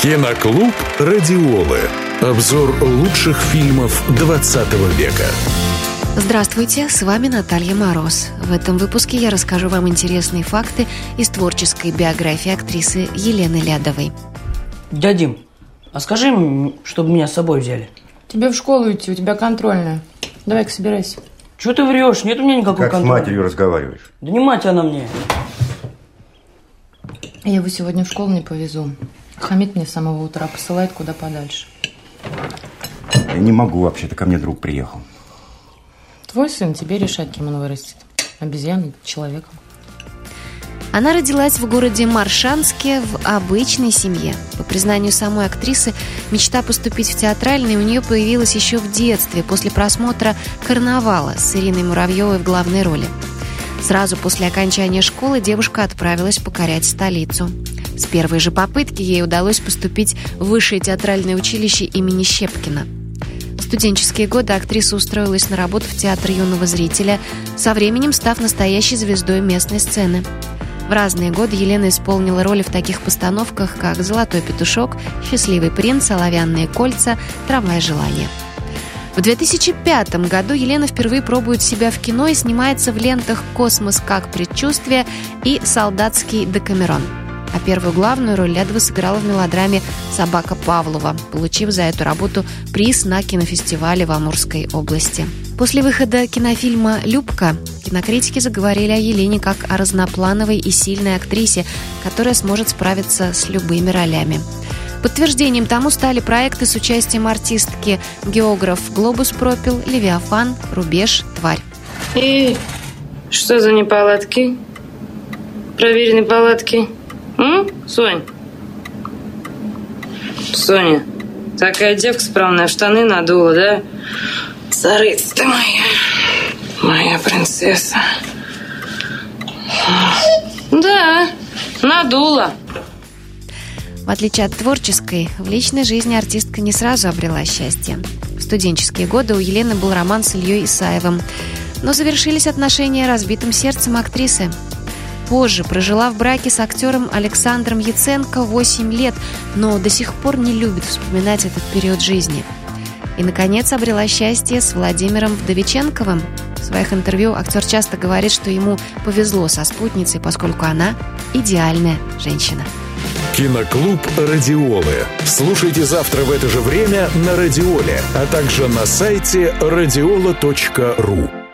Киноклуб «Радиолы». Обзор лучших фильмов 20 века. Здравствуйте, с вами Наталья Мороз. В этом выпуске я расскажу вам интересные факты из творческой биографии актрисы Елены Лядовой. Дядя Дим, а скажи им, чтобы меня с собой взяли. Тебе в школу идти, у тебя контрольная. Давай-ка собирайся. Чего ты врешь? Нет у меня никакой контроля. Как с матерью разговариваешь? Да не мать она мне. Я его сегодня в школу не повезу. Хамит мне с самого утра посылает куда подальше. Я не могу вообще-то, ко мне друг приехал. Твой сын, тебе решать, кем он вырастет. Обезьяной, человеком. Она родилась в городе Моршанске в обычной семье. По признанию самой актрисы, мечта поступить в театральный у нее появилась еще в детстве, после просмотра «Карнавала» с Ириной Муравьевой в главной роли. Сразу после окончания школы девушка отправилась покорять столицу. С первой же попытки ей удалось поступить в Высшее театральное училище имени Щепкина. В студенческие годы актриса устроилась на работу в театр юного зрителя, со временем став настоящей звездой местной сцены. В разные годы Елена исполнила роли в таких постановках, как «Золотой петушок», «Счастливый принц», «Оловянные кольца», «Трамвай желания». В 2005 году Елена впервые пробует себя в кино и снимается в лентах «Космос как предчувствие» и «Солдатский Декамерон». А первую главную роль Лядова сыграла в мелодраме «Собака Павлова», получив за эту работу приз на кинофестивале в Амурской области. После выхода кинофильма «Любка» кинокритики заговорили о Елене как о разноплановой и сильной актрисе, которая сможет справиться с любыми ролями. Подтверждением тому стали проекты с участием артистки «Географ Глобус пропил», «Левиафан», «Рубеж», «Тварь». И что за неполадки? Проверенные палатки. Сонь? Соня, такая девка справная, в штаны надула, да? Царица ты моя принцесса. Да, надула. В отличие от творческой, в личной жизни артистка не сразу обрела счастье. В студенческие годы у Елены был роман с Ильей Исаевым, но завершились отношения разбитым сердцем актрисы. Позже прожила в браке с актером Александром Яценко 8 лет, но до сих пор не любит вспоминать этот период жизни. И, наконец, обрела счастье с Владимиром Вдовиченковым. В своих интервью актер часто говорит, что ему повезло со спутницей, поскольку она идеальная женщина. Киноклуб «Радиолы». Слушайте завтра в это же время на Радиоле, а также на сайте radiola.ru.